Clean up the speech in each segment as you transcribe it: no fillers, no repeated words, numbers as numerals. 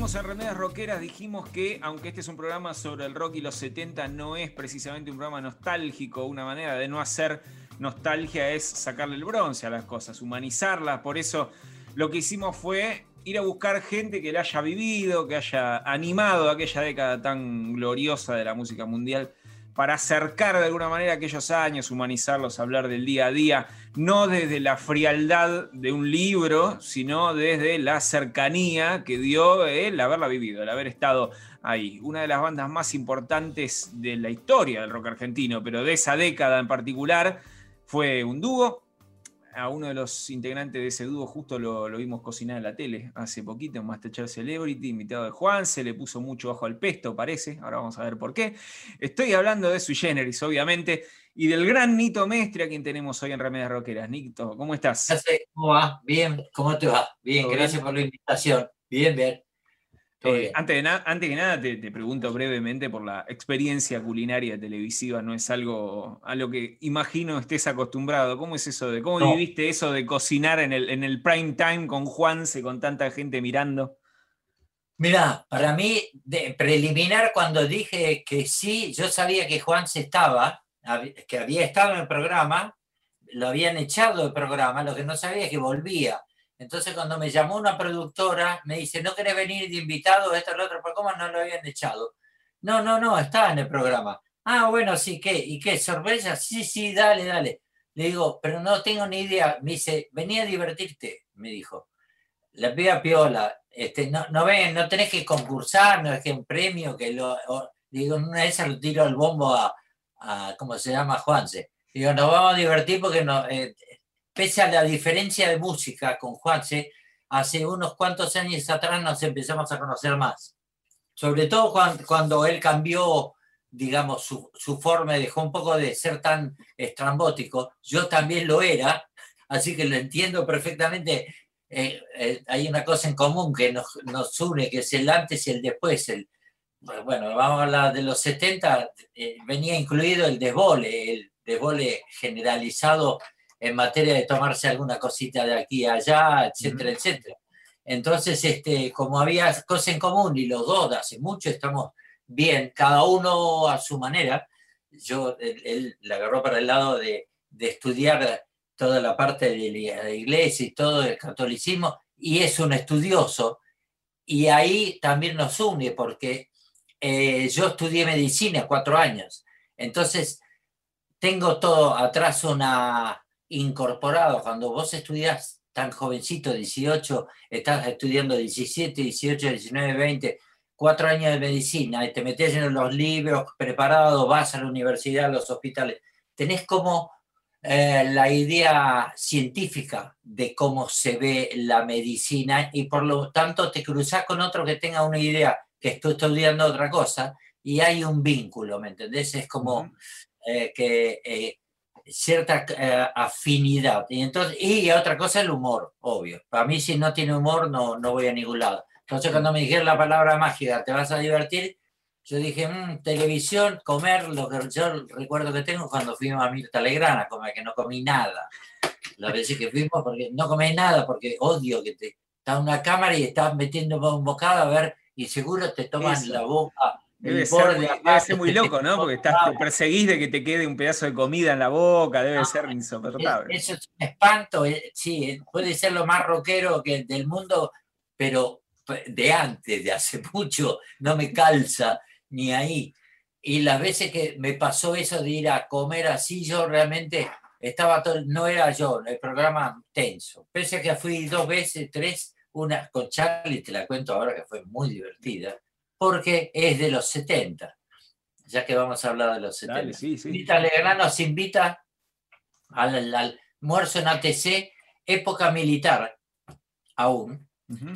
dijimos en Remedios Rockeras, dijimos que aunque este es un programa sobre el rock y los 70, no es precisamente un programa nostálgico. Una manera de no hacer nostalgia es sacarle el bronce a las cosas, humanizarlas. Por eso lo que hicimos fue ir a buscar gente que la haya vivido, que haya animado aquella década tan gloriosa de la música mundial, para acercar de alguna manera aquellos años, humanizarlos, hablar del día a día, no desde la frialdad de un libro, sino desde la cercanía que dio el haberla vivido, el haber estado ahí. Una de las bandas más importantes de la historia del rock argentino, pero de esa década en particular, fue un dúo. A uno de los integrantes de ese dúo justo lo vimos cocinar en la tele hace poquito, en Masterchef Celebrity, invitado de Juan, se le puso mucho bajo al pesto, parece, ahora vamos a ver por qué. Estoy hablando de Sui Generis, obviamente, y del gran Nito Mestre, a quien tenemos hoy en Remedios Rockeras. Nito, ¿cómo estás? ¿Cómo va? Bien, ¿cómo te va? Bien, gracias por la invitación. Bien, bien. Antes que nada te pregunto brevemente por la experiencia culinaria televisiva. No es algo a lo que imagino estés acostumbrado. ¿Cómo es eso cómo No, viviste eso de cocinar en el prime time con Juanse, con tanta gente mirando? mirá, para mí, preliminar, cuando dije que sí, yo sabía que Juan se estaba, que había estado en el programa, lo habían echado del programa, lo que no sabía es que volvía. Entonces, cuando me llamó una productora, me dice, ¿no querés venir de invitado? Esto, lo otro, ¿por cómo no lo habían echado? No, no, no, estaba en el programa. Ah, bueno, sí, ¿qué? ¿Y qué? ¿Sorpresa? Sí, sí, dale, dale. Le digo, pero no tengo ni idea. Me dice, vení a divertirte, me dijo. La piba piola, no, no ven, no tenés que concursar, no es que un premio, digo, una vez lo tiro al bombo ¿cómo se llama? Juanse. Digo, nos vamos a divertir porque no, pese a la diferencia de música con Juanse, hace unos cuantos años atrás nos empezamos a conocer más. Sobre todo cuando él cambió, digamos, su forma, dejó un poco de ser tan estrambótico. Yo también lo era, así que lo entiendo perfectamente. Hay una cosa en común que nos une, que es el antes y el después. Bueno, vamos a hablar de los 70, venía incluido el desbole generalizado en materia de tomarse alguna cosita de aquí a allá, etcétera, etcétera. Entonces, como había cosas en común y los dos de hace mucho estamos bien, cada uno a su manera, él le agarró para el lado de estudiar toda la parte de la iglesia y todo el catolicismo, y es un estudioso, y ahí también nos une, porque yo estudié medicina 4 años, entonces tengo todo atrás incorporado. Cuando vos estudiás tan jovencito, 18, estás estudiando 17, 18, 19, 20, 4 años de medicina, y te metés en los libros preparados, vas a la universidad, a los hospitales, tenés como la idea científica de cómo se ve la medicina, y por lo tanto te cruzás con otro que tenga una idea que está estudiando otra cosa, y hay un vínculo, ¿me entendés? Es como cierta afinidad. Y otra cosa es el humor, obvio. Para mí, si no tiene humor, no voy a ningún lado. Entonces, cuando me dijeron la palabra mágica, ¿te vas a divertir? Yo dije, televisión, comer, lo que yo recuerdo que tengo cuando fuimos a Mirta Legrand a comer, que no comí nada. Las veces que fuimos, porque no comí nada, porque odio que está una cámara y estás metiendo un bocado a ver, y seguro te toman Eso. la boca. Debe ser muy loco, ¿no? Porque te perseguís de que te quede un pedazo de comida en la boca, debe ser insoportable. Eso es un espanto, sí, puede ser lo más rockero del mundo, pero de antes, de hace mucho, no me calza ni ahí. Y las veces que me pasó eso de ir a comer así, yo realmente no era yo, el programa tenso. Pese a que fui 2 veces, 3, una con Charlie, te la cuento ahora que fue muy divertida, porque es de los 70, ya que vamos a hablar de los 70. Dale, sí, sí. Mirta Legrand nos invita al almuerzo en ATC, época militar aún,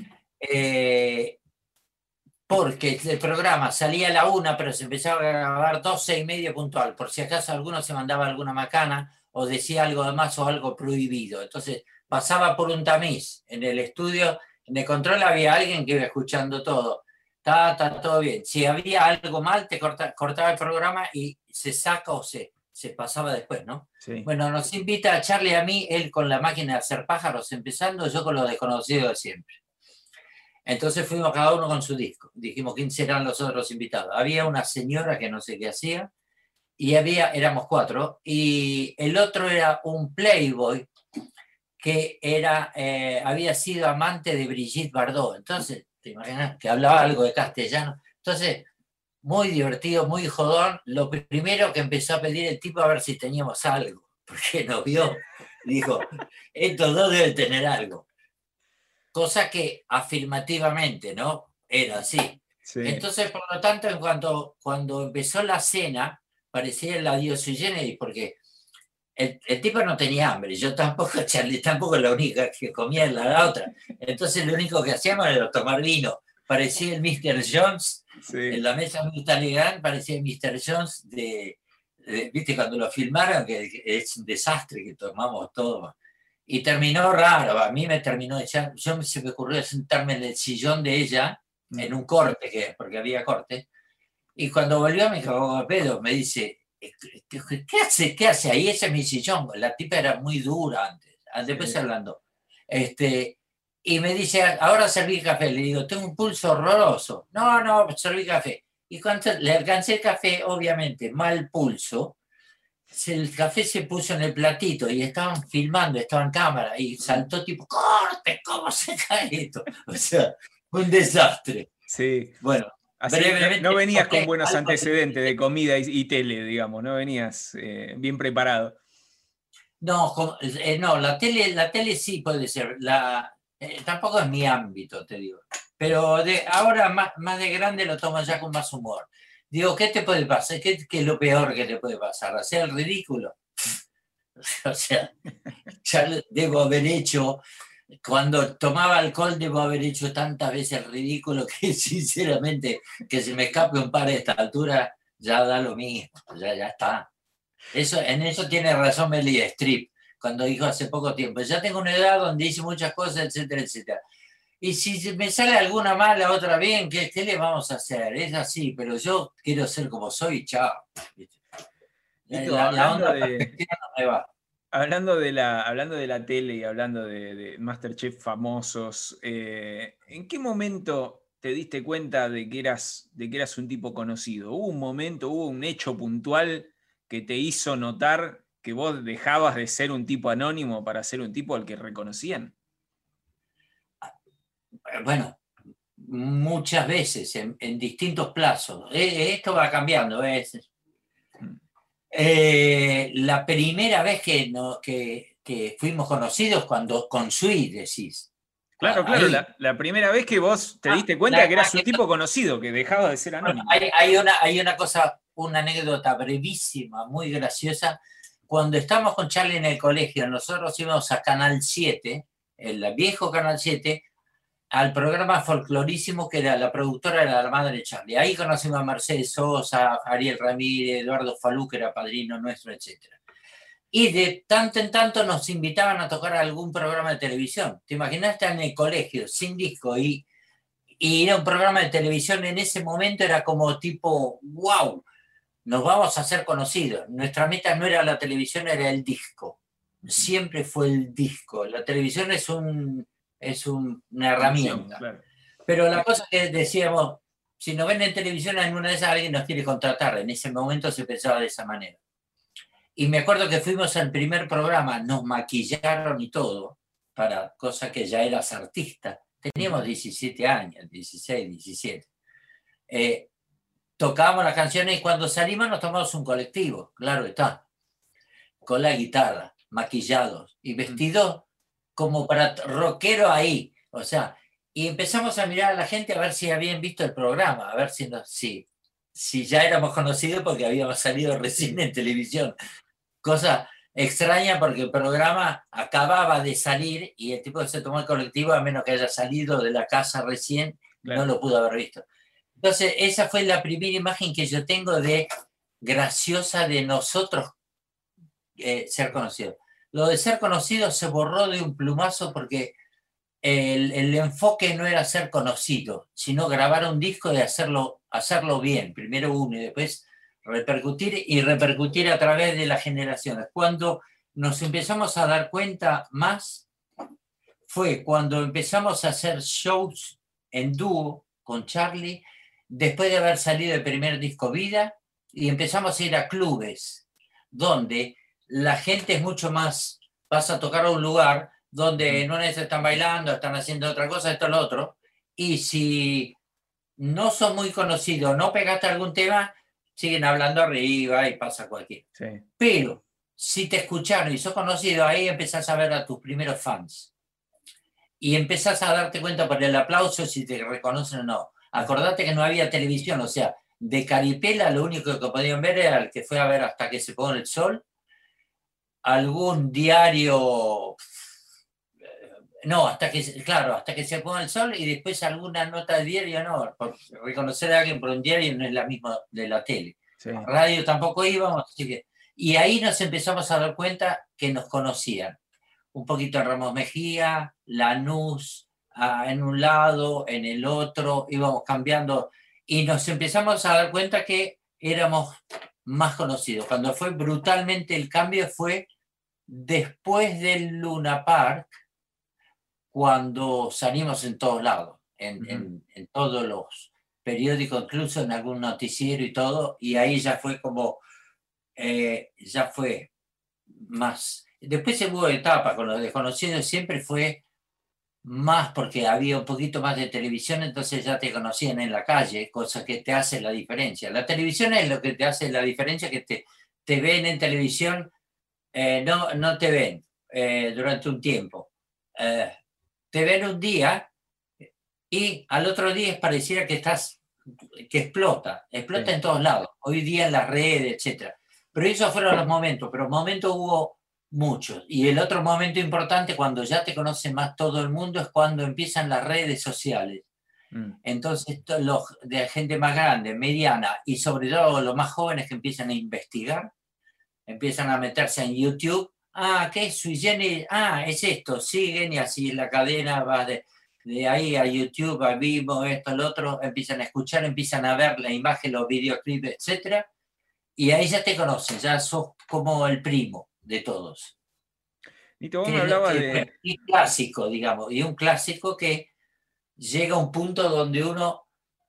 porque el programa salía a la 1, pero se empezaba a grabar 12:30 puntual, por si acaso alguno se mandaba alguna macana o decía algo de más o algo prohibido. Entonces pasaba por un tamiz en el estudio, en el control había alguien que iba escuchando todo. Está todo bien. Si había algo mal, te cortaba el programa y se saca o se pasaba después, ¿no? Sí. Bueno, nos invita a Charlie y a mí, él con la máquina de hacer pájaros empezando, yo con lo desconocido de siempre. Entonces fuimos cada uno con su disco. Dijimos quién serán los otros invitados. Había una señora que no sé qué hacía, y éramos 4, y el otro era un playboy que había sido amante de Brigitte Bardot. Entonces, ¿te imaginas? Que hablaba algo de castellano. Entonces, muy divertido, muy jodón. Lo primero que empezó a pedir el tipo a ver si teníamos algo, porque nos vio, dijo, estos dos deben tener algo. Cosa que afirmativamente, ¿no? Era así. Sí. Entonces, por lo tanto, cuando empezó la cena, parecía la Dios sui generis, porque el tipo no tenía hambre, yo tampoco, Charlie tampoco, la única que comía era la otra. Entonces lo único que hacíamos era tomar vino. Parecía el Mr. Jones, sí. En la mesa muy Talleyrand parecía el Mr. Jones viste, cuando lo filmaron, que es un desastre, que tomamos todo. Y terminó raro, a mí me terminó echando, se me ocurrió sentarme en el sillón de ella, en un corte, porque había corte, y cuando volvió me cagó a pedo, me dice, ¿qué hace ahí? Ese es mi sillón. La tipa era muy dura antes, después sí. Hablando. Y me dice, ahora serví café. Le digo, tengo un pulso horroroso. No, serví café. Y cuando le alcancé el café, obviamente, mal pulso, el café se puso en el platito y estaban filmando, estaba en cámara, y saltó tipo, ¡corte! ¿Cómo se cae esto? O sea, un desastre. Sí. Bueno. Así no venías con buenos antecedentes de comida y tele, digamos, no venías bien preparado. No, la tele sí puede ser. Tampoco es mi ámbito, te digo. Pero ahora más de grande lo tomo ya con más humor. Digo, ¿qué te puede pasar? ¿Qué es lo peor que te puede pasar? ¿Hacer el ridículo? O sea, ya debo haber hecho... Cuando tomaba alcohol debo haber hecho tantas veces el ridículo que sinceramente que se me escape un par a esta altura ya da lo mismo, ya está. En eso tiene razón Meryl Streep cuando dijo hace poco tiempo, ya tengo una edad donde hice muchas cosas, etcétera, etcétera. Y si me sale alguna mala, otra bien, ¿qué le vamos a hacer? Es así, pero yo quiero ser como soy, chao. La onda perfectiva no me va. Hablando de la tele y hablando de Masterchef famosos, ¿en qué momento te diste cuenta de que eras un tipo conocido? ¿Hubo un momento, hubo un hecho puntual que te hizo notar que vos dejabas de ser un tipo anónimo para ser un tipo al que reconocían? Bueno, muchas veces, en distintos plazos. Esto va cambiando. La primera vez que fuimos conocidos, cuando con Sui decís. Claro, la primera vez que vos te diste cuenta que eras un tipo conocido, que dejaba de ser anónimo. Bueno, hay una anécdota brevísima, muy graciosa. Cuando estábamos con Charlie en el colegio, nosotros íbamos a Canal 7, el viejo Canal 7, al programa Folclorísimo, que era la productora de la madre de Charlie. Ahí conocimos a Mercedes Sosa, a Ariel Ramírez, Eduardo Falú, que era padrino nuestro, etc. Y de tanto en tanto nos invitaban a tocar a algún programa de televisión. ¿Te imaginas estar en el colegio sin disco y ir a un programa de televisión? En ese momento era como tipo, wow, nos vamos a hacer conocidos. Nuestra meta no era la televisión, era el disco. Siempre fue el disco. La televisión es una herramienta. Claro. Pero la cosa que decíamos, si nos ven en televisión, en una de esas alguien nos quiere contratar. En ese momento se pensaba de esa manera. Y me acuerdo que fuimos al primer programa, nos maquillaron y todo, para cosa que ya eras artista. Teníamos 17 años, 16, 17. Tocábamos las canciones y cuando salimos nos tomamos un colectivo, claro está, con la guitarra, maquillados y vestidos como para rockero ahí. O sea, y empezamos a mirar a la gente a ver si habían visto el programa, a ver si ya éramos conocidos porque habíamos salido recién en televisión. Cosa extraña porque el programa acababa de salir y el tipo que se tomó el colectivo, a menos que haya salido de la casa recién, claro, no lo pudo haber visto. Entonces, esa fue la primera imagen que yo tengo de graciosa de nosotros ser conocidos. Lo de ser conocido se borró de un plumazo porque el enfoque no era ser conocido, sino grabar un disco y hacerlo bien, primero uno y después repercutir a través de las generaciones. Cuando nos empezamos a dar cuenta más fue cuando empezamos a hacer shows en dúo con Charlie, después de haber salido el primer disco Vida, y empezamos a ir a clubes, donde la gente es mucho más, vas a tocar a un lugar donde en una vez están bailando, están haciendo otra cosa, esto, lo otro, y si no son muy conocidos, no pegaste algún tema, siguen hablando arriba y pasa cualquiera. Sí. Pero si te escucharon y sos conocido, ahí empezás a ver a tus primeros fans. Y empezás a darte cuenta por el aplauso si te reconocen o no. Acordate que no había televisión, o sea, de Caripela lo único que podían ver era el que fue a ver Hasta que se pone el sol, algún diario, no, hasta que se ponga el sol, y después alguna nota de diario, no, por reconocer a alguien por un diario no es la misma de la tele. Sí. Radio tampoco íbamos, así que, y ahí nos empezamos a dar cuenta que nos conocían. Un poquito Ramos Mejía, Lanús, en un lado, en el otro, íbamos cambiando, y nos empezamos a dar cuenta que éramos más conocidos. Cuando fue brutalmente el cambio fue después del Luna Park, cuando salimos en todos lados, en todos los periódicos, incluso en algún noticiero y todo, y ahí ya fue como, ya fue más. Después hubo etapa con los desconocidos, siempre fue más porque había un poquito más de televisión, entonces ya te conocían en la calle, cosa que te hace la diferencia. La televisión es lo que te hace la diferencia, que te ven en televisión, no te ven durante un tiempo. Te ven un día y al otro día pareciera que explota Sí. en todos lados, hoy día en las redes, etc. Pero esos fueron los momentos, pero momentos hubo muchos. Y el otro momento importante, cuando ya te conoce más todo el mundo, es cuando empiezan las redes sociales. Entonces, los de gente más grande, mediana, y sobre todo los más jóvenes que empiezan a investigar, empiezan a meterse en YouTube. ¿Qué es Sui Generis? Es esto, siguen, y así la cadena va de ahí a YouTube, a Vivo, esto, lo otro, empiezan a escuchar, empiezan a ver la imagen, los videoclips, etc. Y ahí ya te conocen, ya sos como el primo de todos. Nito, vos me hablabas de... Y clásico, digamos, y un clásico que llega a un punto donde uno,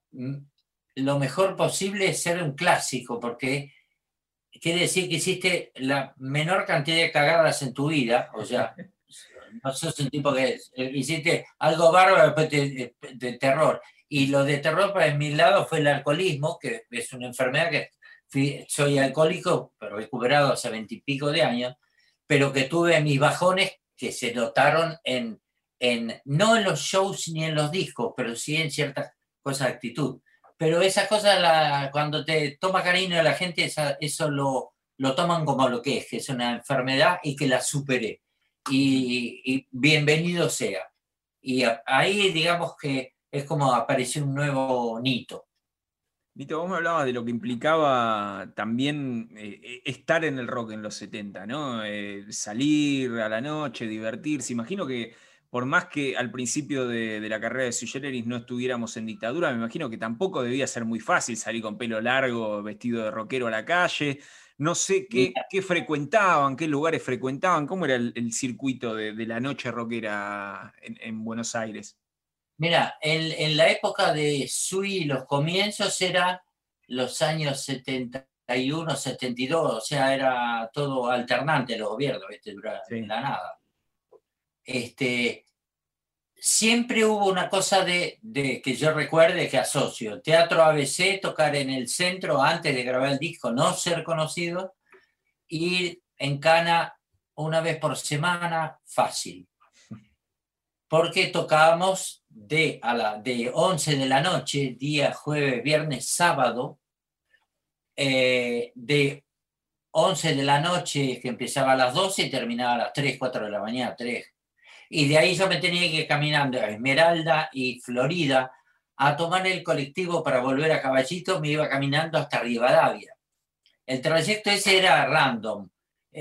lo mejor posible es ser un clásico, porque quiere decir que hiciste la menor cantidad de cagadas en tu vida, o sea, no sos un tipo que hiciste algo bárbaro después de terror. Y lo de terror para mi lado fue el alcoholismo, que es una enfermedad que soy alcohólico, pero recuperado hace 20 y pico de años, pero que tuve mis bajones que se notaron no en los shows ni en los discos, pero sí en ciertas cosas de actitud. Pero esas cosas, cuando te toma cariño a la gente, eso lo toman como lo que es una enfermedad y que la superé. Y bienvenido sea. Y ahí, digamos que es como apareció un nuevo Nito. Nito, vos me hablabas de lo que implicaba también estar en el rock en los 70, ¿no? Salir a la noche, divertirse. Imagino que por más que al principio de la carrera de Sui Generis no estuviéramos en dictadura, me imagino que tampoco debía ser muy fácil salir con pelo largo, vestido de rockero a la calle. No sé qué frecuentaban, qué lugares frecuentaban, cómo era el circuito de la noche rockera en Buenos Aires. Mira, en la época de Sui, los comienzos eran los años 71, 72, o sea, era todo alternante los gobiernos, durante la nada. Siempre hubo una cosa de que yo recuerde, que asocio: Teatro ABC, tocar en el centro antes de grabar el disco, no ser conocido, ir en Cana una vez por semana, fácil. Porque tocábamos de 11 de la noche, día jueves, viernes, sábado, de 11 de la noche, que empezaba a las 12 y terminaba a las 3, 4 de la mañana, 3. Y de ahí yo me tenía que ir caminando a Esmeralda y Florida a tomar el colectivo para volver a Caballito. Me iba caminando hasta Rivadavia. El trayecto ese era random.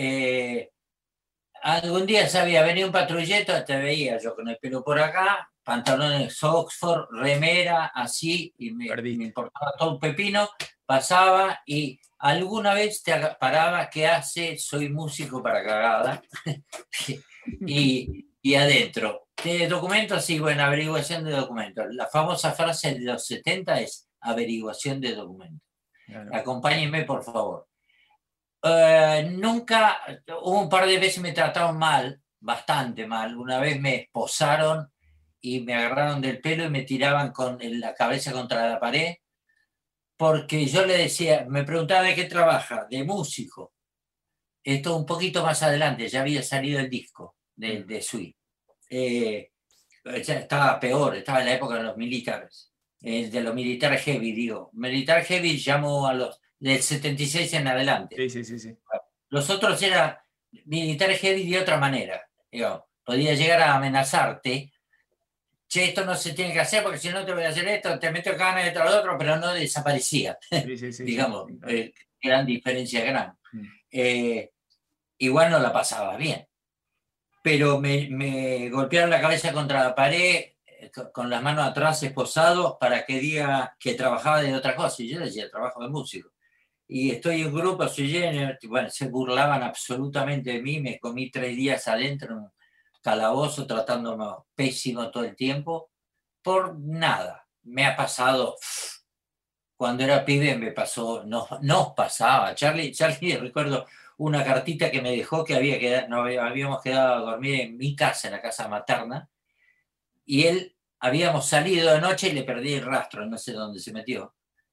Algún día sabía, venía un patrullero, te veía yo con el pelo por acá, pantalones Oxford, remera, así, y me importaba todo un pepino, pasaba y alguna vez te paraba: ¿qué hace? Soy músico para cagada. y Y adentro, de documentos, sí, bueno, averiguación de documentos. La famosa frase de los 70 es averiguación de documentos. Claro. Acompáñenme, por favor. Nunca, hubo un par de veces me trataron mal, bastante mal. Una vez me esposaron y me agarraron del pelo y me tiraban con la cabeza contra la pared, porque yo le decía, me preguntaba de qué trabaja, de músico. Esto un poquito más adelante, ya había salido el disco de Sui. Ya estaba peor, estaba en la época de los militares, de los militares heavy, digo. Militar heavy llamó a los del 76 en adelante. Sí. Los otros eran militares heavy de otra manera. Digo, podía llegar a amenazarte. Che, esto no se tiene que hacer porque si no te voy a hacer esto, te meto ganas de todo lo otro, pero no desaparecía. Sí, Digamos, claro. gran diferencia, gran. Igual no la pasaba bien. Pero me golpearon la cabeza contra la pared con las manos atrás esposados para que diga que trabajaba de otra cosa. Y yo decía, trabajo de músico. Y estoy en un grupo, bueno, se burlaban absolutamente de mí, me comí 3 días adentro en un calabozo tratándome pésimo todo el tiempo, por nada. Me ha pasado, cuando era pibe me pasó, nos pasaba. Charlie, recuerdo una cartita que me dejó que habíamos quedado a dormir en mi casa, en la casa materna, y él, habíamos salido de noche y le perdí el rastro, no sé dónde se metió.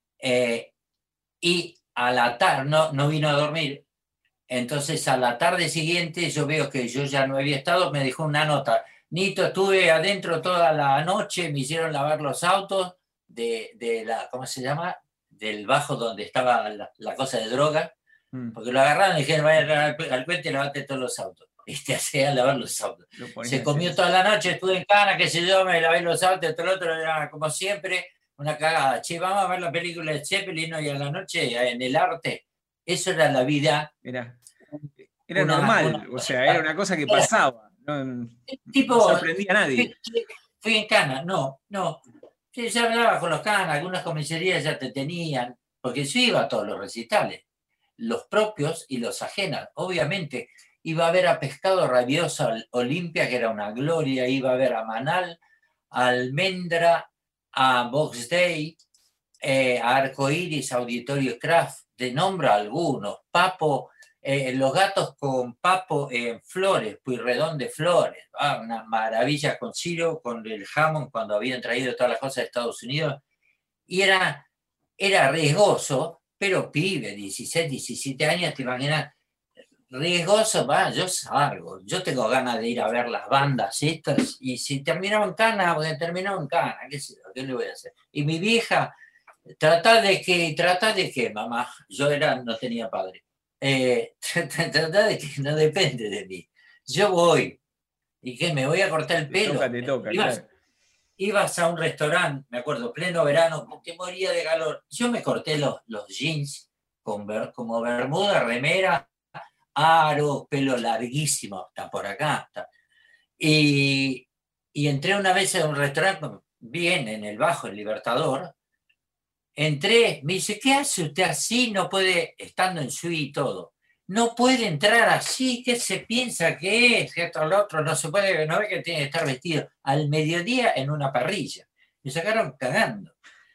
Y a la tarde, no vino a dormir, entonces a la tarde siguiente yo veo que yo ya no había estado, me dejó una nota. Nito, estuve adentro toda la noche, me hicieron lavar los autos de la, ¿cómo se llama? Del bajo donde estaba la cosa de droga, porque lo agarraron y dijeron, vaya al puente y lavate todos los autos. Hacía lavar los autos. Se comió toda la noche, estuve en cana, qué sé yo, me lavé los autos, todo lo otro, era como siempre, una cagada. Che, vamos a ver la película de Zeppelin hoy a la noche en el arte. Eso era la vida. Era normal, o sea, era una cosa que pasaba. No sorprendía a nadie. Fui en cana, no. Sí, ya hablaba con los canas, algunas comisarías ya te tenían, porque yo iba a todos los recitales, los propios y los ajenos. Obviamente, iba a ver a Pescado Rabioso Olimpia, que era una gloria, iba a ver a Manal, a Almendra, a Box Day, a Arcoiris, Auditorio Craft, de nombro algunos, Papo, Los Gatos con Papo en Flores, Pueyrredón de Flores, una maravilla con Ciro, con el Hammond, cuando habían traído todas las cosas de Estados Unidos, y era riesgoso, pero pibe, 16, 17 años, te imaginas, riesgoso, yo salgo, yo tengo ganas de ir a ver las bandas estas, y si terminaba en cana, qué sé yo, ¿qué le voy a hacer? Y mi vieja, trata de que, mamá, no tenía padre, trata de que no depende de mí, yo voy, y que me voy a cortar el pelo. Te toca, claro. Ibas a un restaurante, me acuerdo, pleno verano, porque moría de calor, yo me corté los jeans como bermuda, remera, aro, pelo larguísimo, está por acá. Y entré una vez a un restaurante, bien en el Bajo, el Libertador. Entré, me dice, ¿qué hace usted así? No puede, estando en Sui y todo, no puede entrar así, ¿qué se piensa que es? Esto, lo otro, no se puede, no ve que tiene que estar vestido al mediodía en una parrilla. Me sacaron cagando.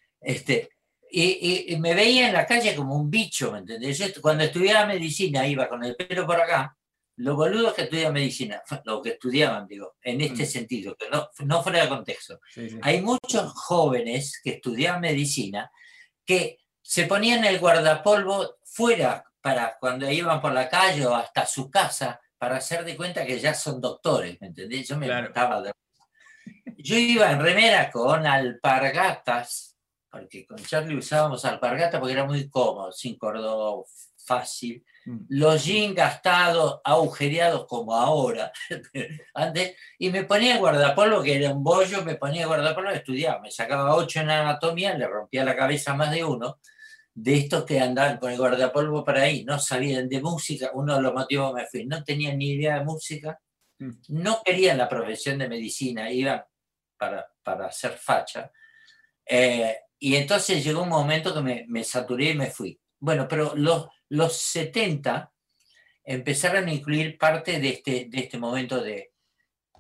Y me veía en la calle como un bicho, ¿me entendés? Yo, cuando estudiaba medicina, iba con el pelo por acá, los boludos que estudian medicina, los que estudiaban, digo, en este sentido, que no fuera de contexto. Sí. Hay muchos jóvenes que estudiaban medicina que se ponían el guardapolvo fuera para cuando iban por la calle o hasta su casa para hacer de cuenta que ya son doctores, ¿me entendés? Yo me mataba de... Yo iba en remera con alpargatas, porque con Charlie usábamos alpargatas porque era muy cómodo, sin cordón, fácil. Los jeans gastados, agujereados como ahora. Antes, y me ponía el guardapolvo, que era un bollo, me ponía el guardapolvo y estudiaba. Me sacaba 8 en anatomía, le rompía la cabeza a más de uno. De estos que andaban con el guardapolvo por ahí, no sabían de música. Uno de los motivos me fui, no tenían ni idea de música, no querían la profesión de medicina, iban para hacer facha. Y entonces llegó un momento que me saturé y me fui. Bueno, pero los 70 empezaron a incluir parte de este momento de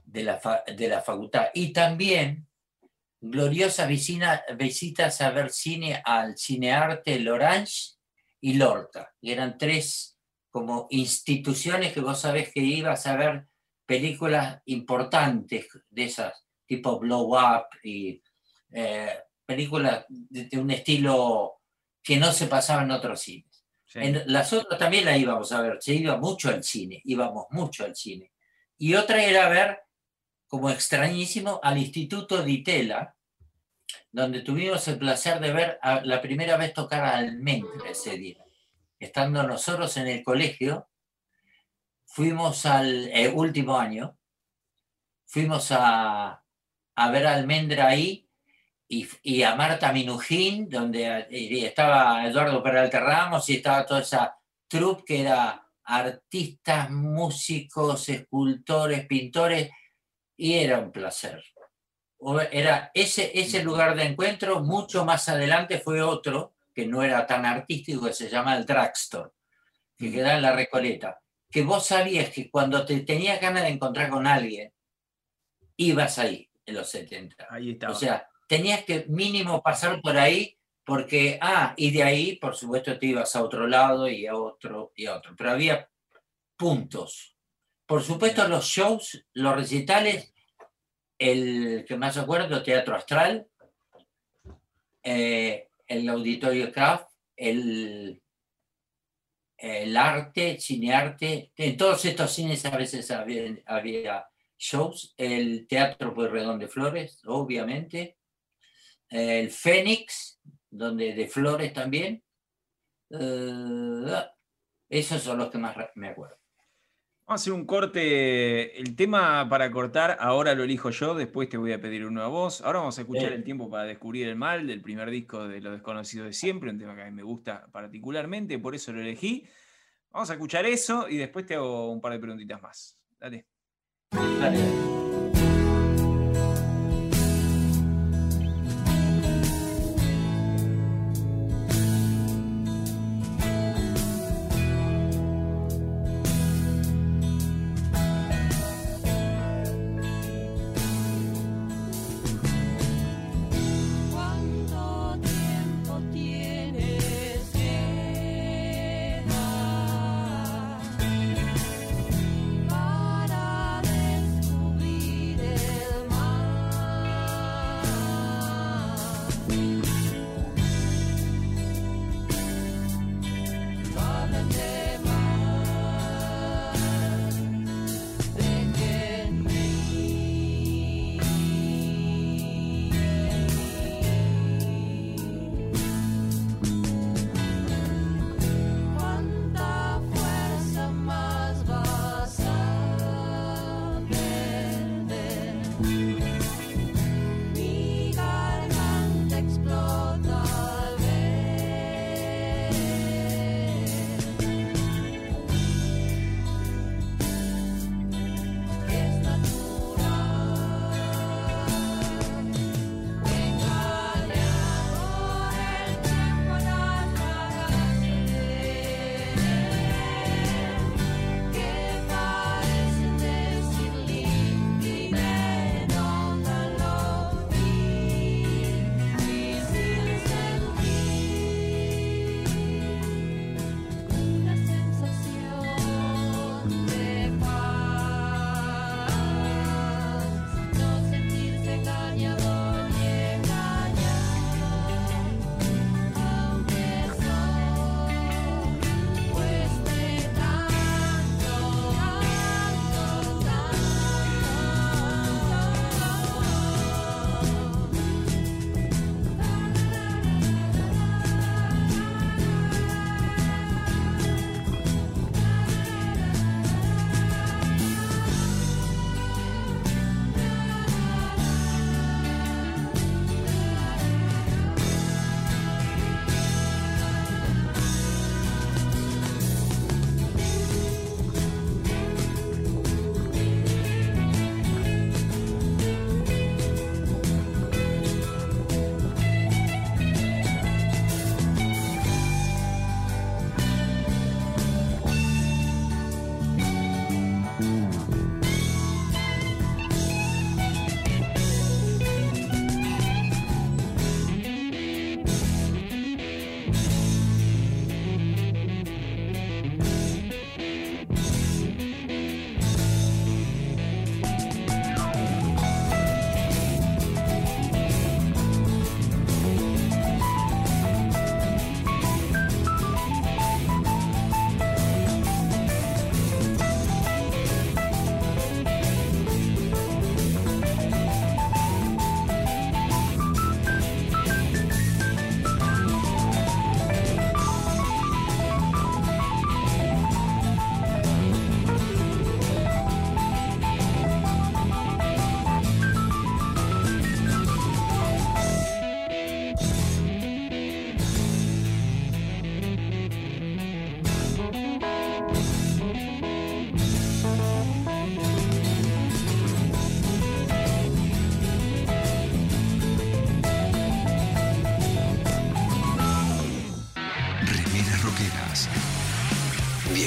de la facultad. Y también gloriosas visitas a ver cine al Cinearte L'Orange y Lorca, que eran 3 como instituciones que vos sabés que ibas a ver películas importantes de esas, tipo Blow Up y películas de un estilo que no se pasaba en otros cines. Sí. En las otras también las íbamos a ver, se iba mucho al cine, íbamos mucho al cine. Y otra era ver, como extrañísimo, al Instituto Di Tella, donde tuvimos el placer de ver la primera vez tocar a Almendra ese día. Estando nosotros en el colegio, fuimos al último año, fuimos a ver a Almendra ahí y a Marta Minujín, donde estaba Eduardo Peralta Ramos y estaba toda esa troupe que era artistas, músicos, escultores, pintores, y era un placer. Era ese lugar de encuentro. Mucho más adelante fue otro, que no era tan artístico, que se llama el Drugstore, que queda en la Recoleta, que vos sabías que cuando te tenías ganas de encontrar con alguien, ibas ahí, en los 70. Ahí estaba. O sea, tenías que mínimo pasar por ahí, porque, y de ahí, por supuesto, te ibas a otro lado y a otro y a otro. Pero había puntos. Por supuesto, los shows, los recitales, el que más acuerdo, Teatro Astral, el Auditorio Kraft, el arte, cinearte. En todos estos cines a veces había shows. El Teatro Pueyrredón de Flores, obviamente. El Fénix, donde de Flores también. Esos son los que más me acuerdo. Vamos a hacer un corte. El tema para cortar, ahora lo elijo yo, después te voy a pedir uno a vos. Ahora vamos a escuchar El tiempo para descubrir el mal, del primer disco de Lo desconocido de siempre, un tema que a mí me gusta particularmente, por eso lo elegí. Vamos a escuchar eso y después te hago un par de preguntitas más. Dale. Dale. Mi garganta explota.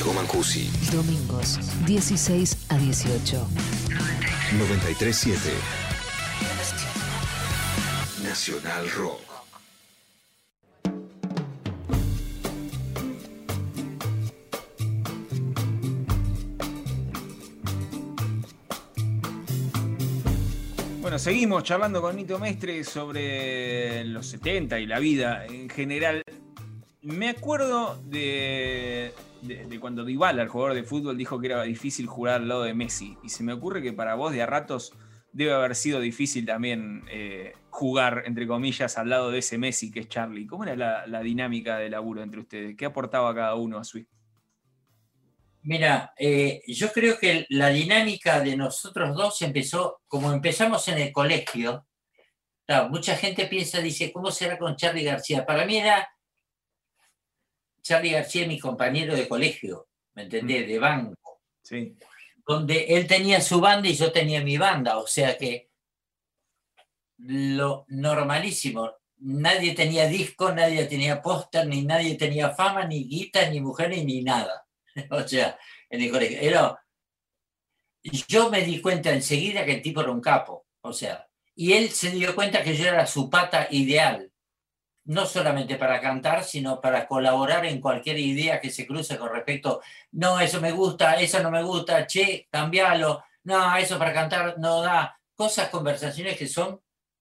Diego Mancusi. Domingos, 16 a 18. 93.7 Nacional Rock. Bueno, seguimos charlando con Nito Mestre sobre los 70 y la vida en general. Me acuerdo de cuando Dybala, el jugador de fútbol, dijo que era difícil jugar al lado de Messi. Y se me ocurre que para vos de a ratos debe haber sido difícil también jugar, entre comillas, al lado de ese Messi que es Charlie. ¿Cómo era la dinámica de laburo entre ustedes? ¿Qué aportaba cada uno a su? Mira, yo creo que la dinámica de nosotros dos empezó, como empezamos en el colegio. Claro, mucha gente dice, ¿cómo será con Charly García? Para mí era Charly García, mi compañero de colegio, ¿me entendés? De banco. Sí. Donde él tenía su banda y yo tenía mi banda, o sea que lo normalísimo. Nadie tenía disco, nadie tenía póster, ni nadie tenía fama, ni guita, ni mujeres, ni nada. O sea, en el colegio. Yo me di cuenta enseguida que el tipo era un capo. O sea, y él se dio cuenta que yo era su pata ideal. No solamente para cantar, sino para colaborar en cualquier idea que se cruce con respecto. No, eso me gusta, eso no me gusta, che, cambialo. No, eso para cantar no da. Conversaciones que son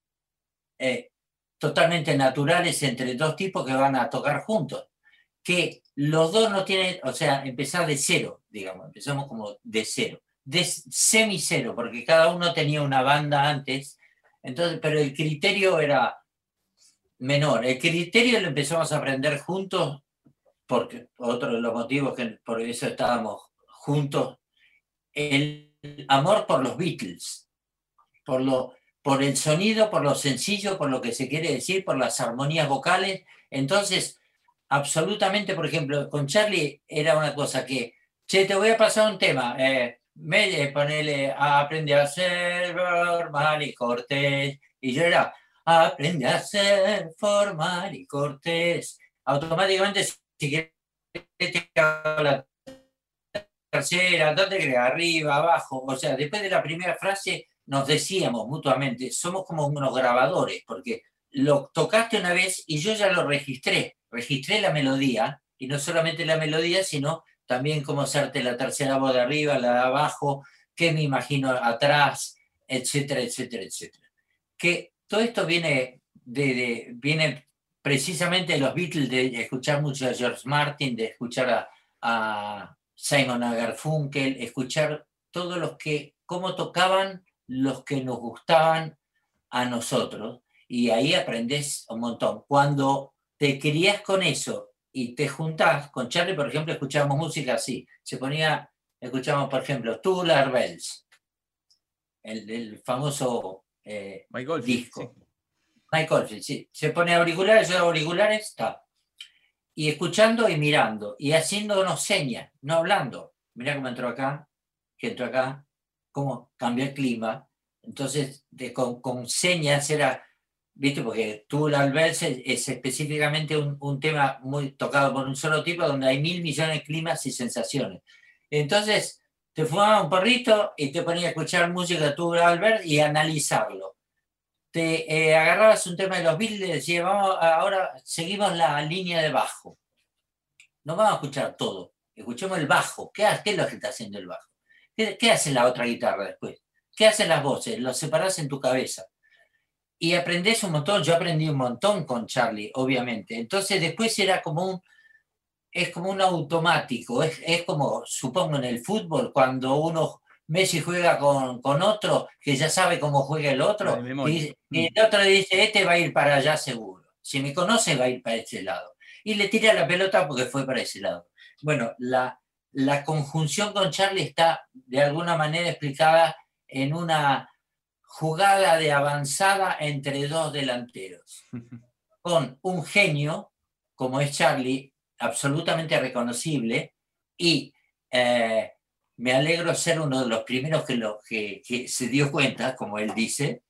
totalmente naturales entre dos tipos que van a tocar juntos. Que los dos no tienen, o sea, empezar de cero, digamos, empezamos como de cero, de semi-cero, porque cada uno tenía una banda antes, entonces, pero el criterio era menor. El criterio lo empezamos a aprender juntos, porque otro de los motivos que por eso estábamos juntos, el amor por los Beatles, por el sonido, por lo sencillo, por lo que se quiere decir, por las armonías vocales. Entonces, absolutamente, por ejemplo, con Charly era una cosa que, che, te voy a pasar un tema, ponele, aprende a ser formal y cortés, y yo era, aprende a ser formal y cortés. Automáticamente, si quieres, te hago la tercera, ¿dónde crees? Arriba, abajo, o sea, después de la primera frase nos decíamos mutuamente, somos como unos grabadores, porque lo tocaste una vez y yo ya lo registré la melodía, y no solamente la melodía, sino también cómo hacerte la tercera voz de arriba, la de abajo, qué me imagino atrás, etcétera, etcétera, etcétera. Que todo esto viene precisamente de los Beatles, de escuchar mucho a George Martin, de escuchar a Simon & Garfunkel, escuchar todos los que, cómo tocaban los que nos gustaban a nosotros, y ahí aprendés un montón. Cuando te criás con eso y te juntás, con Charly, por ejemplo, escuchábamos música así, escuchábamos, por ejemplo, Tubular Bells, el famoso disco. Sí. Mike Oldfield, sí. Se pone auriculares, yo auriculares, está. Y escuchando y mirando, y haciéndonos señas, no hablando. Mirá cómo entró acá, que entró acá, cómo cambió el clima. Entonces, con señas era, ¿viste? Porque Tubular Bells es específicamente un tema muy tocado por un solo tipo, donde hay 1.000 millones de climas y sensaciones. Entonces, te fumabas un porrito y te ponías a escuchar música de Tubular Bells y analizarlo. Te agarrabas un tema de los Beatles y decías, ahora seguimos la línea de bajo. No vamos a escuchar todo, escuchemos el bajo. ¿Qué es lo que está haciendo el bajo? ¿Qué hace la otra guitarra después? ¿Qué hacen las voces? Los separás en tu cabeza. Y aprendés un montón. Yo aprendí un montón con Charly, obviamente. Entonces después era es como un automático. Es como, supongo, en el fútbol, cuando Messi juega con otro, que ya sabe cómo juega el otro, y el otro dice, este va a ir para allá seguro. Si me conoce, va a ir para ese lado. Y le tira la pelota porque fue para ese lado. Bueno, la conjunción con Charly está de alguna manera explicada en una jugada de avanzada entre dos delanteros, con un genio, como es Charly, absolutamente reconocible, y me alegro ser uno de los primeros que se dio cuenta, como él dice,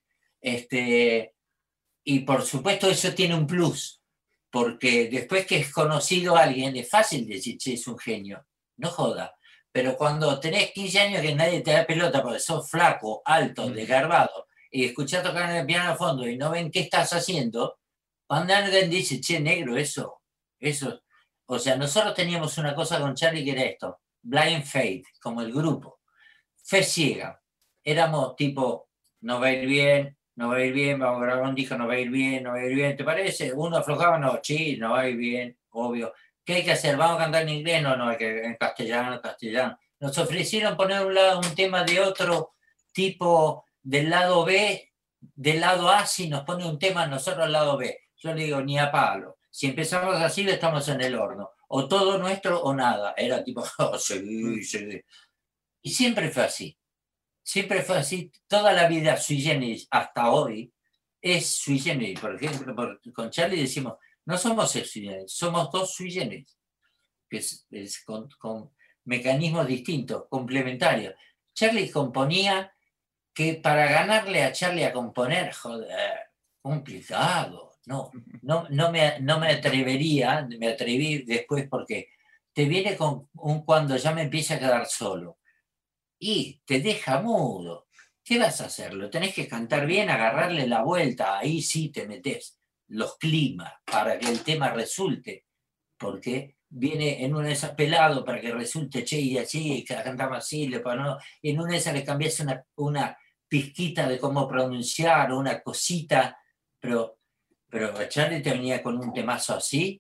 y por supuesto eso tiene un plus, porque después que es conocido alguien, es fácil decir, che, es un genio. no joda. Pero cuando tenés 15 años que nadie te da pelota porque sos flaco, alto, desgarbado, y escuchás tocar en el piano al fondo y no ven qué estás haciendo, cuando alguien dice, che, negro, eso. O sea, nosotros teníamos una cosa con Charlie que era esto, blind faith, como el grupo, fe ciega. Éramos tipo, no va a ir bien, no va a ir bien, vamos a grabar un disco, no va a ir bien, no va a ir bien, ¿te parece? Uno aflojaba, no, sí, no va a ir bien, obvio. ¿Qué hay que hacer? ¿Vamos a cantar en inglés? No, hay que en castellano. Nos ofrecieron poner un tema de otro tipo del lado B, del lado A, si nos pone un tema nosotros al lado B. Yo le digo, ni a palo. Si empezamos así, estamos en el horno. O todo nuestro o nada. Era tipo, oh, sí. Y siempre fue así. Siempre fue así. Toda la vida sui generis, hasta hoy, es sui generis. Por ejemplo, con Charlie decimos, no somos sui generis, somos dos sui generis. Que es con mecanismos distintos, complementarios. Charlie componía que para ganarle a Charlie a componer, joder, complicado. No me atrevería, me atreví después porque te viene con un cuando ya me empieza a quedar solo y te deja mudo. ¿Qué vas a hacer? Lo tenés que cantar bien, agarrarle la vuelta, ahí sí te metes los climas para que el tema resulte, porque viene en una de esas pelado para que resulte che y así, y que la cantaba así, y en una de esas le cambias una pizquita de cómo pronunciar, una cosita, pero Charlie te venía con un temazo así,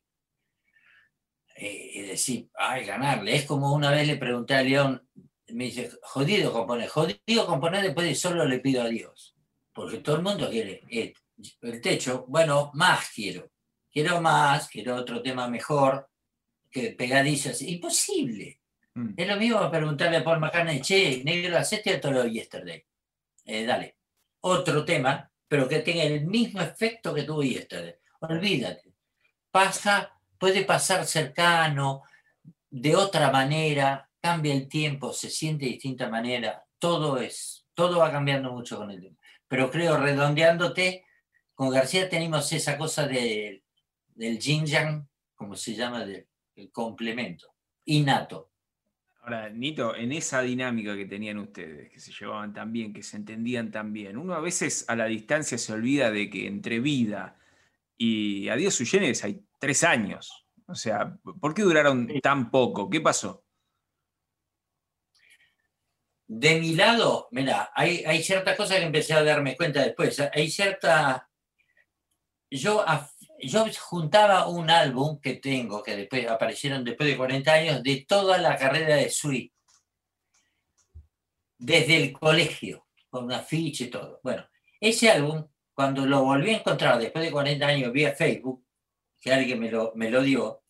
y decir, ay, ganarle. Es como una vez le pregunté a León, me dice, jodido componer después de solo le pido a Dios, porque todo el mundo quiere el techo, bueno, más quiero más, quiero otro tema mejor, que pegadizos, imposible. Es lo mismo preguntarle a Paul McCartney, che, negro, ¿hacete otro Yesterday? Dale, otro tema, pero que tenga el mismo efecto que tuvo Yesterday. Olvídate. Puede pasar cercano, de otra manera, cambia el tiempo, se siente de distinta manera, todo va cambiando mucho con el tiempo. Pero creo, redondeándote, con García tenemos esa cosa del yin-yang, como se llama, el complemento, innato. Ahora, Nito, en esa dinámica que tenían ustedes, que se llevaban tan bien, que se entendían tan bien, uno a veces a la distancia se olvida de que entre vida y Adiós sui generis hay 3 años. O sea, ¿por qué duraron tan poco? ¿Qué pasó? De mi lado, mira, hay ciertas cosas que empecé a darme cuenta después. Hay cierta... Yo juntaba un álbum que tengo, que después aparecieron después de 40 años, de toda la carrera de Sui. Desde el colegio, con un afiche y todo. Bueno, ese álbum, cuando lo volví a encontrar después de 40 años vía Facebook, que alguien me lo dio,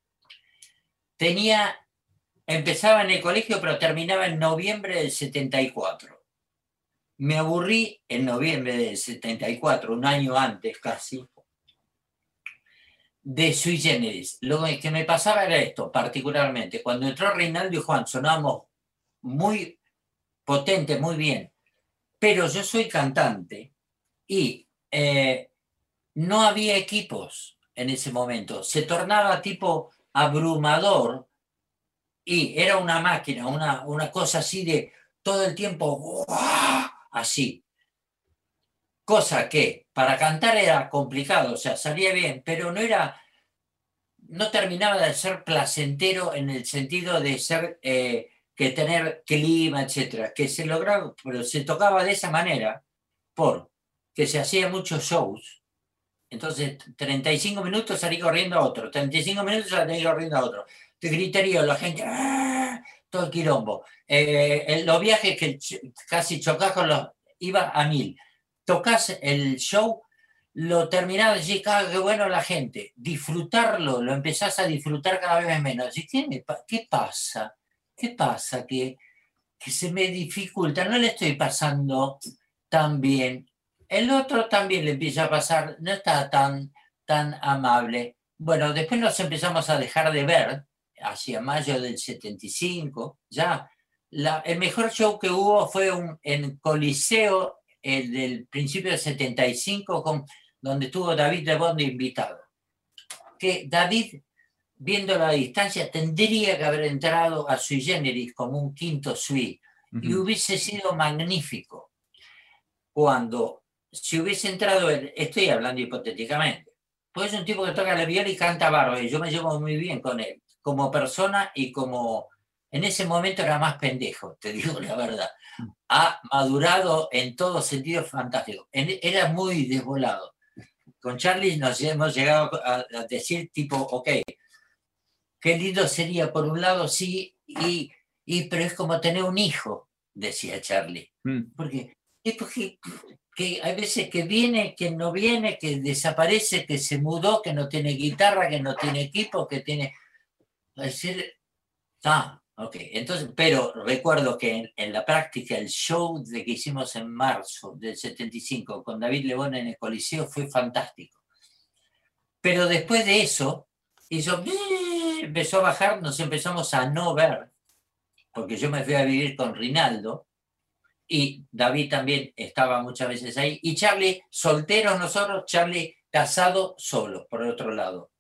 empezaba en el colegio, pero terminaba en noviembre del 74. Me aburrí en noviembre del 74, un año antes casi, de Sui Generis. Lo que me pasaba era esto, particularmente. Cuando entró Reinaldo y Juan, sonábamos muy potente, muy bien. Pero yo soy cantante y no había equipos en ese momento. Se tornaba tipo abrumador y era una máquina, una cosa así de todo el tiempo, así. Cosa que para cantar era complicado, o sea, salía bien, pero no terminaba de ser placentero en el sentido de ser, que tener clima, etcétera, que se lograba, pero se tocaba de esa manera, porque se hacían muchos shows. Entonces, 35 minutos salí corriendo a otro, 35 minutos salí corriendo a otro. De griterío, la gente, todo el quilombo. Los viajes que casi chocás iba a 1000. Tocás el show, lo terminás y decís, qué bueno la gente. Disfrutarlo, lo empezás a disfrutar cada vez menos. ¿Y qué pasa? ¿Qué pasa? Que se me dificulta, no le estoy pasando tan bien. El otro también le empieza a pasar, no está tan amable. Bueno, después nos empezamos a dejar de ver, hacia mayo del 75, ya. El mejor show que hubo fue en Coliseo, el del principio del 75, donde estuvo David Lebón de invitado. Que David viendo la distancia, tendría que haber entrado a Sui Generis como un quinto Sui, y hubiese sido magnífico. Cuando, si hubiese entrado él, estoy hablando hipotéticamente, pues es un tipo que toca la viola y canta bárbaro, y yo me llevo muy bien con él, como persona y como... En ese momento era más pendejo, te digo la verdad. Ha madurado en todo sentido fantástico. Era muy desvolado. Con Charlie nos hemos llegado a decir tipo, ok, qué lindo sería por un lado, sí, pero es como tener un hijo, decía Charlie. Porque que hay veces que viene, que no viene, que desaparece, que se mudó, que no tiene guitarra, que no tiene equipo, que tiene... Es decir, ok. Entonces, pero recuerdo que en la práctica el show que hicimos en marzo del 75 con David Lebón en el Coliseo fue fantástico. Pero después de eso, empezó a bajar, nos empezamos a no ver, porque yo me fui a vivir con Rinaldo, y David también estaba muchas veces ahí, y Charlie, solteros nosotros, Charlie casado solo, por el otro lado.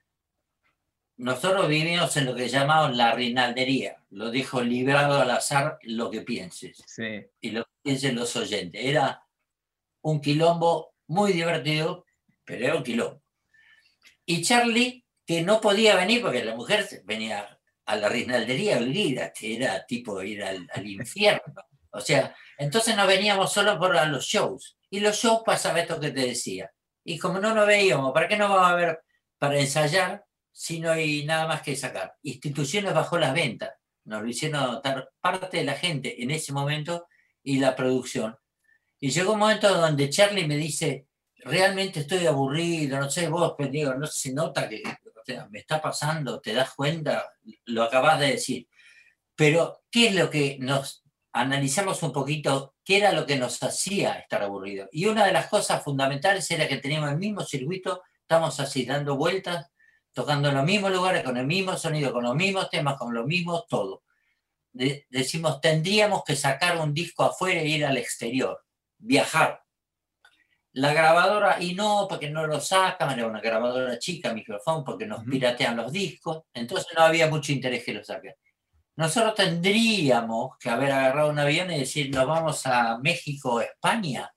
Nosotros vivimos en lo que llamamos la Rinaldería, lo dejo librado al azar lo que pienses, sí. Y lo que piensen los oyentes. Era un quilombo muy divertido, pero era un quilombo. Y Charlie, que no podía venir porque la mujer venía a la Rinaldería a vivir, que era tipo ir al infierno. O sea, entonces nos veníamos solo por los shows. Y los shows pasaba esto que te decía. Y como no nos veíamos, ¿para qué nos vamos a ver para ensayar si no hay nada más que sacar? Instituciones bajó las ventas. Nos lo hicieron notar parte de la gente en ese momento y la producción. Y llegó un momento donde Charlie me dice, realmente estoy aburrido, no sé, vos, pero digo, no se nota que, o sea, me está pasando, te das cuenta, lo acabas de decir. Pero, ¿qué es lo que nos analizamos un poquito? ¿Qué era lo que nos hacía estar aburridos? Y una de las cosas fundamentales era que teníamos el mismo circuito, estamos así dando vueltas, tocando en los mismos lugares, con el mismo sonido, con los mismos temas, con los mismos todo. Decimos, tendríamos que sacar un disco afuera e ir al exterior, viajar. La grabadora, y no, porque no lo sacan, era una grabadora chica, micrófono, porque nos piratean los discos, entonces no había mucho interés que lo saquen. Nosotros tendríamos que haber agarrado un avión y decir, nos vamos a México, España,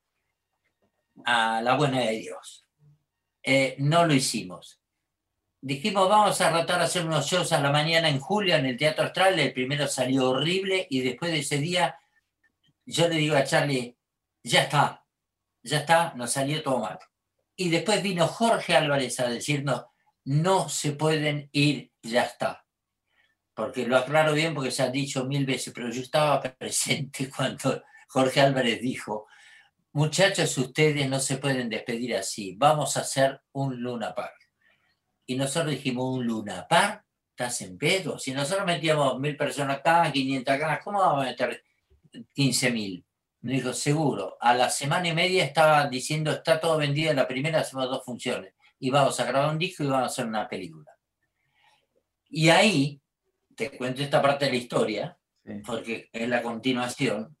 a la buena de Dios. No lo hicimos. Dijimos, vamos a tratar de hacer unos shows a la mañana en julio en el Teatro Astral. El primero salió horrible y después de ese día yo le digo a Charlie, ya está, nos salió todo mal. Y después vino Jorge Álvarez a decirnos, no se pueden ir, ya está. Porque lo aclaro bien porque se ha dicho 1000 veces, pero yo estaba presente cuando Jorge Álvarez dijo, muchachos, ustedes no se pueden despedir así, vamos a hacer un Luna Park. Y nosotros dijimos, ¿un Luna Park? ¿Estás en pedo? Si nosotros metíamos 1000 personas acá, 500 acá, ¿cómo vamos a meter 15.000? Me dijo, seguro. A la semana y media estaba diciendo, está todo vendido en la primera, hacemos 2 funciones. Y vamos a grabar un disco y vamos a hacer una película. Y ahí, te cuento esta parte de la historia, sí, porque es la continuación.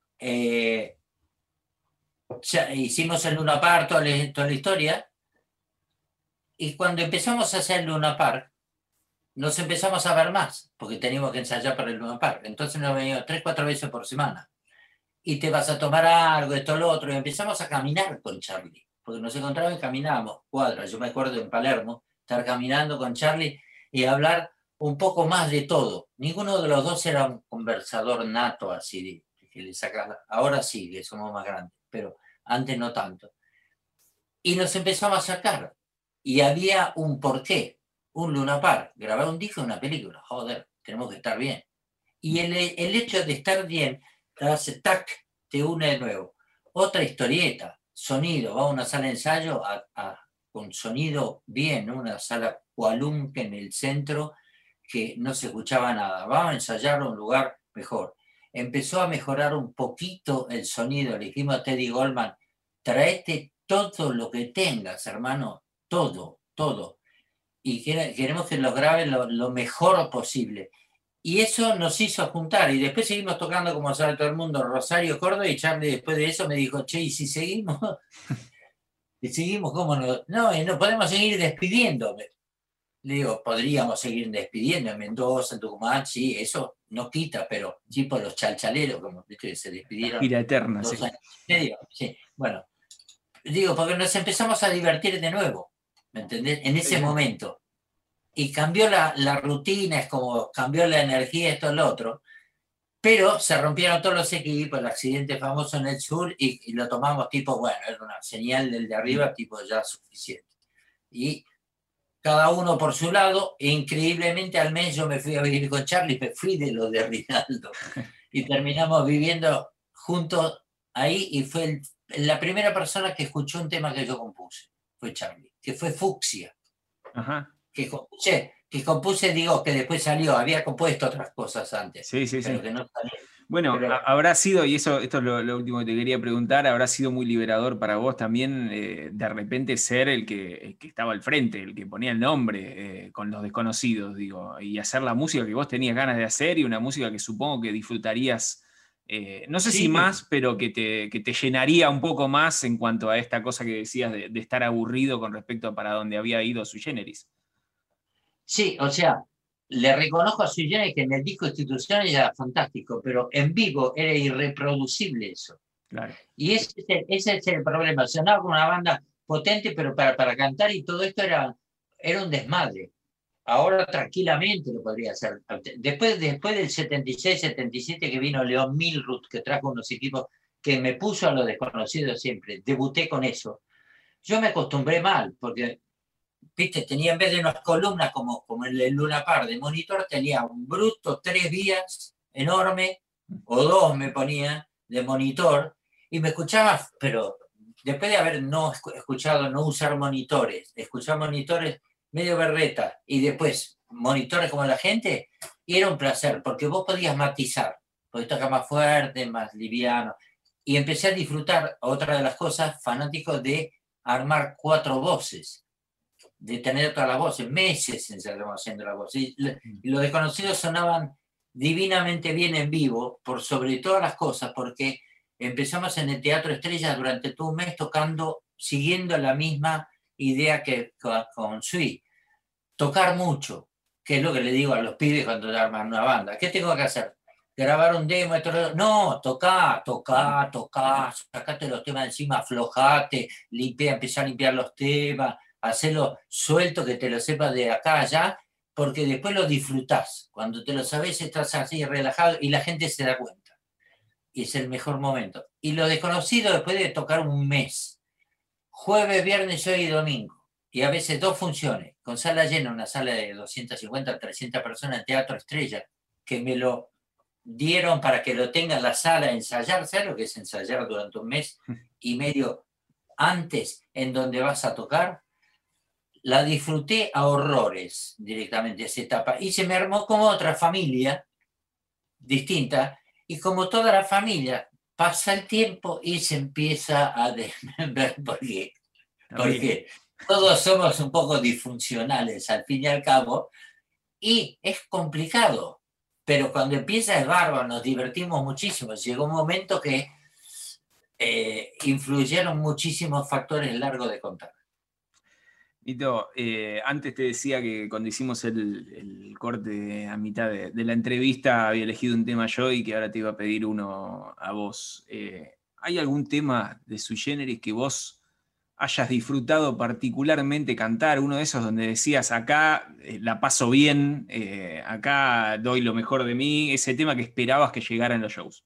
Ya hicimos el Luna Park, toda la historia. Y cuando empezamos a hacer el Luna Park, nos empezamos a ver más, porque teníamos que ensayar para el Luna Park. Entonces nos veníamos 3-4 veces por semana. Y te vas a tomar algo, esto, lo otro. Y empezamos a caminar con Charlie, porque nos encontrábamos y caminábamos cuadras. Yo me acuerdo en Palermo, estar caminando con Charlie y hablar un poco más de todo. Ninguno de los dos era un conversador nato, así, que le sacas. Ahora sí, que somos más grandes, pero antes no tanto. Y nos empezamos a sacar. Y había un porqué, un Luna Park, grabar un disco y una película. Joder, tenemos que estar bien. Y el hecho de estar bien, te hace tac, te une de nuevo. Otra historieta, sonido, va a una sala de ensayo con sonido bien, ¿no? Una sala Cualunque en el centro que no se escuchaba nada. Vamos a ensayarlo en un lugar mejor. Empezó a mejorar un poquito el sonido. Le dijimos a Teddy Goldman, traete todo lo que tengas, hermano. Todo. Y queremos que lo graben lo mejor posible. Y eso nos hizo juntar. Y después seguimos tocando, como sabe todo el mundo, Rosario, Córdoba. Y Charlie después de eso me dijo, che, ¿y si seguimos? ¿Y seguimos cómo no? No, y no podemos seguir despidiéndome. Le digo, podríamos seguir despidiendo en Mendoza, en Tucumán, sí, eso no quita, pero tipo los chalchaleros, como viste, que se La despidieron gira eterna, 2 años y medio. Sí, bueno, digo, porque nos empezamos a divertir de nuevo, ¿me entendés? En ese momento. Y cambió la rutina, es como cambió la energía, esto, lo otro. Pero se rompieron todos los equipos, el accidente famoso en el sur, y lo tomamos tipo, bueno, era una señal del de arriba, tipo ya suficiente. Y cada uno por su lado, e increíblemente al mes yo me fui a vivir con Charlie, me fui de lo de Rinaldo. Y terminamos viviendo juntos ahí, y fue la primera persona que escuchó un tema que yo compuse, fue Charlie, que fue Fucsia. Ajá. Que compuse, digo, que después salió, había compuesto otras cosas antes, Sí, sí, pero sí. que no salió. Bueno, Pero, habrá sido, y esto es lo último que te quería preguntar, habrá sido muy liberador para vos también de repente ser el que estaba al frente, el que ponía el nombre con los desconocidos, digo, y hacer la música que vos tenías ganas de hacer y una música que supongo que disfrutarías, no sé si sí, más, pero que te llenaría un poco más en cuanto a esta cosa que decías de estar aburrido con respecto a para dónde había ido Sui Generis. sí, o sea, le reconozco a Sui Generis que en el disco Institucional era fantástico, pero en vivo era irreproducible eso. Claro. Y ese es el problema. Sonaba como una banda potente, pero para cantar y todo esto era un desmadre. Ahora tranquilamente lo podría hacer. Después del 76, 77 que vino León Milruth, que trajo unos equipos que me puso a lo desconocido siempre, debuté con eso. Yo me acostumbré mal, porque, viste, tenía en vez de unas columnas como en el Luna Park de monitor, tenía un bruto 3 vías enorme, o 2 me ponía de monitor, y me escuchaba, pero después de haber no escuchado no usar monitores, escuchar monitores medio berreta, y después monitores como la gente, y era un placer, porque vos podías matizar, podías tocar más fuerte, más liviano, y empecé a disfrutar, otra de las cosas, fanático de armar 4 voces, de tener todas las voces, meses ensayamos haciendo la voz, y los desconocidos sonaban divinamente bien en vivo, por sobre todas las cosas, porque empezamos en el Teatro Estrella durante todo un mes tocando, siguiendo la misma idea que con Sui, tocar mucho, que es lo que le digo a los pibes cuando arman una banda. ¿Qué tengo que hacer? Grabar un demo, no, tocar, sacate los temas de encima, aflojate, empezar a limpiar los temas, hacerlo suelto, que te lo sepas de acá a allá, porque después lo disfrutás. Cuando te lo sabes, estás así relajado y la gente se da cuenta. Y es el mejor momento. Y lo desconocido, después de tocar un mes, jueves, viernes, sábado y domingo, y a veces 2 funciones, con sala llena, una sala de 250, 300 personas en Teatro Estrella, que me lo dieron para que lo tenga en la sala a ensayar. ¿Sabes lo que es ensayar durante un mes y medio antes en donde vas a tocar? La disfruté a horrores directamente esa etapa, y se me armó como otra familia distinta, y como toda la familia, pasa el tiempo y se empieza a desmembrar, porque todos somos un poco disfuncionales al fin y al cabo, y es complicado, pero cuando empieza es bárbaro, nos divertimos muchísimo. Llegó un momento que influyeron muchísimos factores largos de contar. Nito, antes te decía que cuando hicimos el corte a mitad de la entrevista había elegido un tema yo y que ahora te iba a pedir uno a vos. ¿Hay algún tema de Sui Generis que vos hayas disfrutado particularmente cantar? Uno de esos donde decías, acá la paso bien, acá doy lo mejor de mí, ese tema que esperabas que llegara en los shows.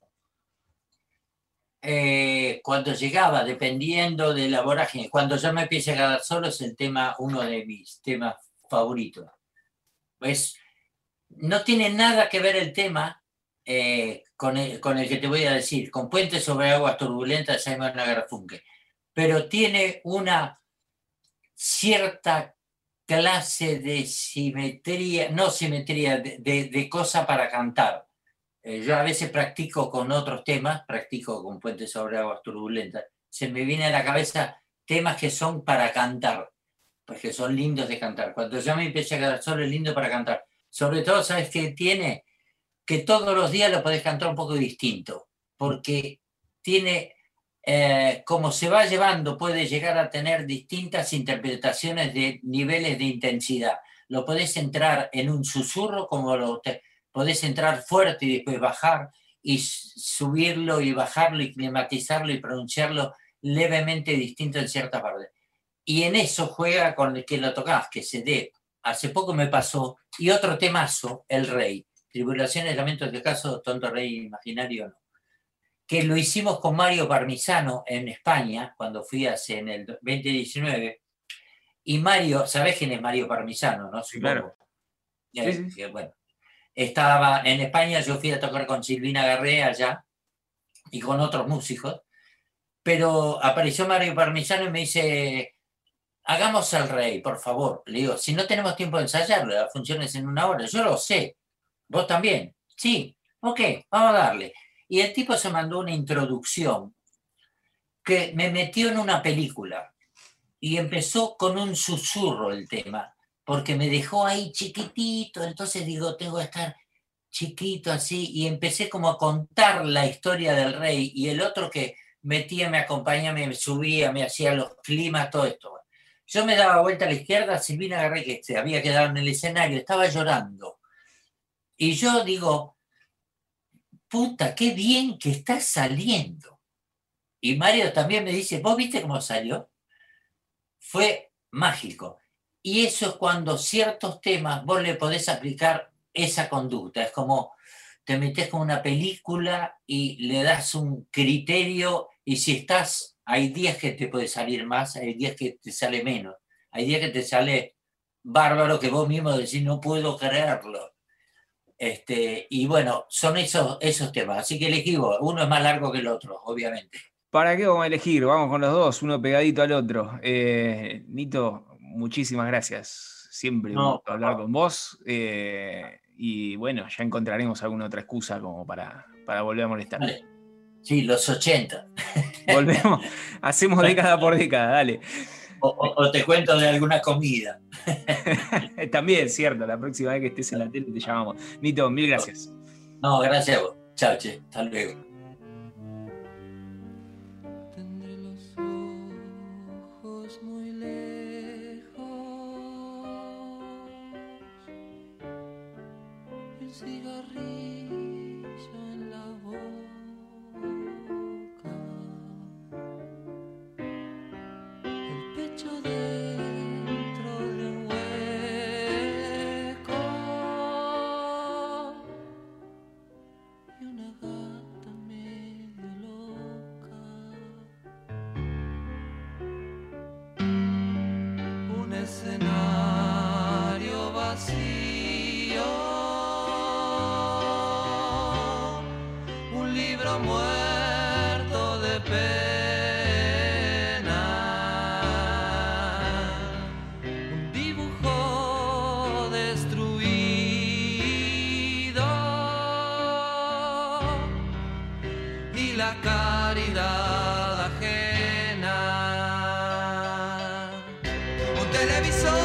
Cuando llegaba, dependiendo de la vorágine, cuando yo me empiezo a quedar solo, es el tema, uno de mis temas favoritos. Pues no tiene nada que ver el tema con el que te voy a decir, con Puentes sobre Aguas Turbulentas de Simon & Garfunkel, pero tiene una cierta clase de simetría, no simetría, de cosa para cantar. Yo a veces practico con otros temas, practico con Puentes sobre Aguas Turbulentas. Se me viene a la cabeza temas que son para cantar, porque son lindos de cantar. Cuando yo me empecé a quedar solo, es lindo para cantar. Sobre todo, ¿sabes qué tiene? Que todos los días lo podés cantar un poco distinto, porque tiene, como se va llevando, puede llegar a tener distintas interpretaciones de niveles de intensidad. lo podés entrar en un susurro, como podés entrar fuerte y después bajar, y subirlo y bajarlo y climatizarlo y pronunciarlo levemente distinto en ciertas partes. Y en eso juega con el que lo tocás, que se dé. Hace poco me pasó, y otro temazo, El Rey. Tribulaciones, lamentos del caso, tonto rey imaginario, no. Que lo hicimos con Mario Parmisano en España, cuando fui en el 2019. Y Mario, ¿sabés quién es Mario Parmisano, no? Sí, claro. Sí. Bueno, estaba en España, yo fui a tocar con Silvina Garré allá, y con otros músicos, pero apareció Mario Parmisano y me dice, hagamos El Rey, por favor. Le digo, si no tenemos tiempo de ensayarlo, la función es en 1 hora. Yo lo sé. ¿Vos también? Sí. Ok, vamos a darle. Y el tipo se mandó una introducción que me metió en una película. Y empezó con un susurro el tema, porque me dejó ahí chiquitito. Entonces digo, tengo que estar chiquito así. Y empecé como a contar la historia del rey. Y el otro que metía, me acompañaba, me subía, me hacía los climas, todo esto. Yo me daba vuelta a la izquierda, Silvina Garré, que se había quedado en el escenario, estaba llorando. Y yo digo, puta, qué bien que está saliendo. Y Mario también me dice, ¿vos viste cómo salió? Fue mágico. Y eso es cuando ciertos temas vos le podés aplicar esa conducta. Es como te metés con una película y le das un criterio, y si estás, hay días que te puede salir más, hay días que te sale menos, hay días que te sale bárbaro, que vos mismo decís, no puedo creerlo. Y bueno, son esos temas. Así que elegí vos. Uno es más largo que el otro, obviamente. ¿Para qué vamos a elegir? Vamos con los dos, uno pegadito al otro. Nito, muchísimas gracias. Siempre un gusto hablar con vos. Y bueno, ya encontraremos alguna otra excusa como para volver a molestar. Vale. Sí, los 80. Volvemos, hacemos década por década, dale. O te cuento de alguna comida. También, cierto, la próxima vez que estés en la tele te llamamos. Nito, mil gracias. No, gracias a vos. Chao, che. Hasta luego. Tendré los ojos muy lejos, el cigarrillo en la boca, el pecho dentro de un hueco y una gata medio loca. Un escenario vacío, un libro muerto de pena, un dibujo destruido y la caridad ajena. Un televisor